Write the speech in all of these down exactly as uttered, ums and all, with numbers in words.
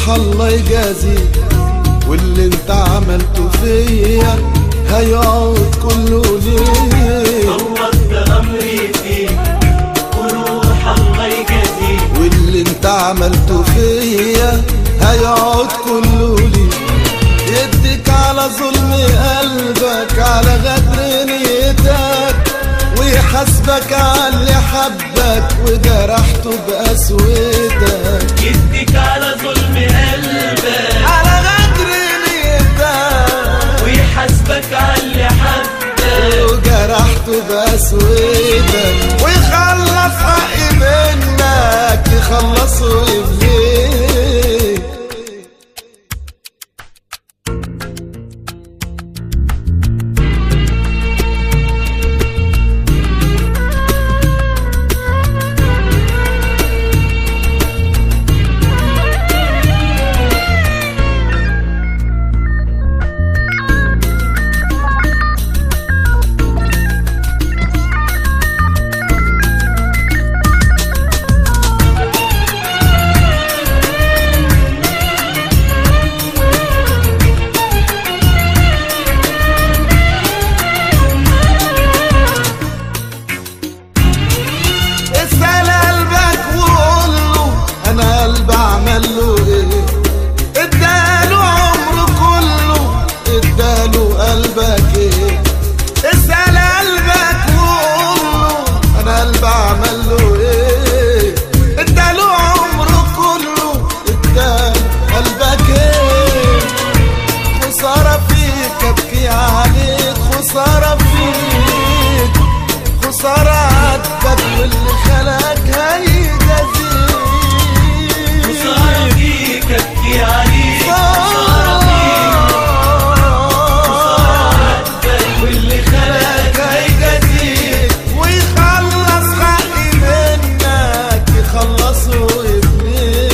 روح الله يجازيك، واللي انت عملته فيا هيقعد كله ليه. فوضت امري فيك وروح الله يجازيك، واللي انت عملته فيا هيقعد كله ليه. يديك على ظلم قلبك، على غدر نيتك، ويحاسبك على اللي حبك وجرحته بقسوتك. يديك على ظلم قلبك، على غدر نيتك، ويحاسبك على اللي حبك وجرحته بقسوتك. ويخلص حقي منك، يخلصه ابني. خسارة فيك، خسارة عاتبك واللي خلقك هيجازيك. خسارة فيك ابكي عليك، خسارة فيك، خسارة عاتبك واللي خلقك هيجازيك. ويخلص حقي منك، يخلصه ابني.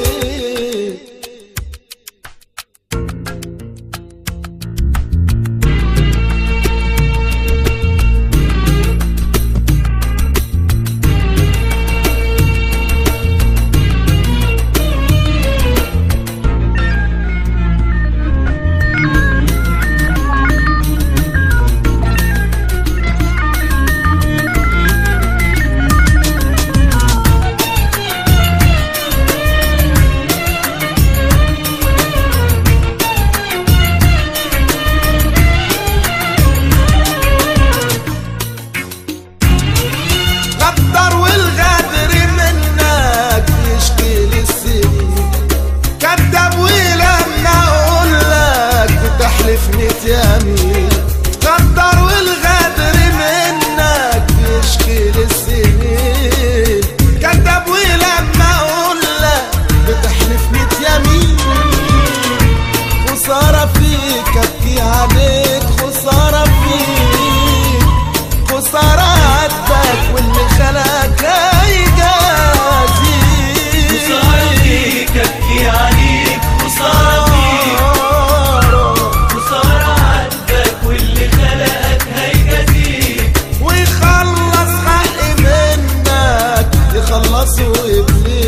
يمين غدر والغدر منك بيشكي للسنين. كذاب ولما اقولك بتحلف ميت يمين. خسارة فيك ابكي عليك، خسارة فيك، خسارة عاتبك واللي خلقك هيجازيك. خسارة فيك ابكي عليك، خسارة فيك، ويخلص حقي منك، يخلصه ابني.